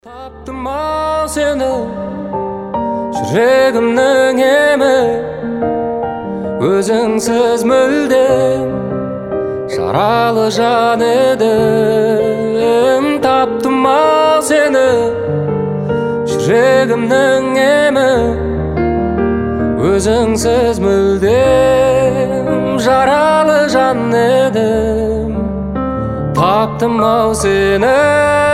Таптым-ау сені жүрегімнің емі, өзіңсіз мүлдем жаралы жан едім. Таптым-ау сені жүрегімнің емі, өзіңсіз мүлдем жаралы жан едім. Таптым-ау сені